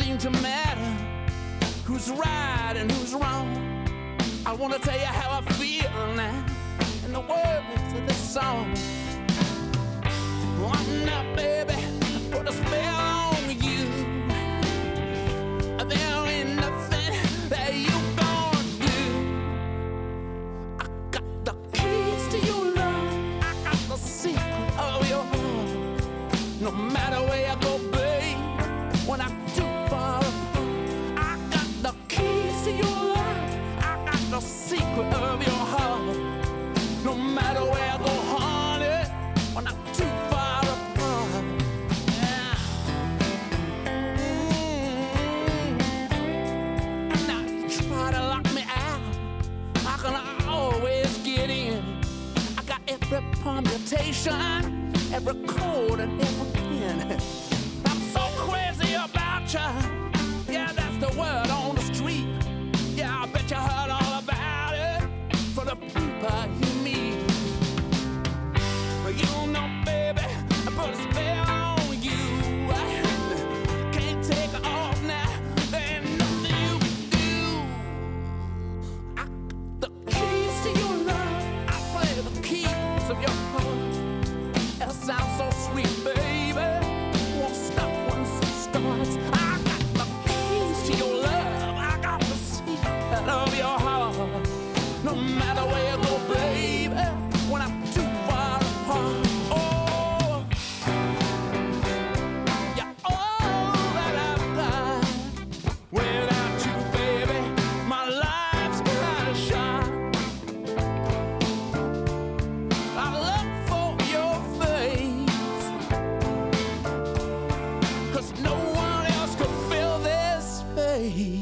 seem to matter who's right and who's wrong. I wanna tell you how I feel now in the words of this song. Oh, now, baby, put a spell on you. There ain't nothing that you gonna do. I got the keys to your love. I got the secret of your heart. No matter where I go, babe, when I'm too far apart, I got the keys to your love. I got the secret of your heart. No matter where I go, honey, when I'm too far apart. Yeah. Now you try to lock me out, how can I always get in? I got every permutation, every code and every pin. I'm so crazy about you. Yeah, that's the word on the street. Yeah, I bet you heard all about it for the people you meet. You know, baby, I put a spell on you. Can't take it off now. There ain't nothing you can do. I got the keys to your love. I play the keys of your heart. It sounds so sweet, baby. Won't stop once it starts. I got the keys to your love. I got the secret of your heart. No matter where you go, baby, when I'm too far apart. Oh, yeah, all that I've got. Without you, baby, my life's out of shot. I look for your face, 'cause no one else could fill this space.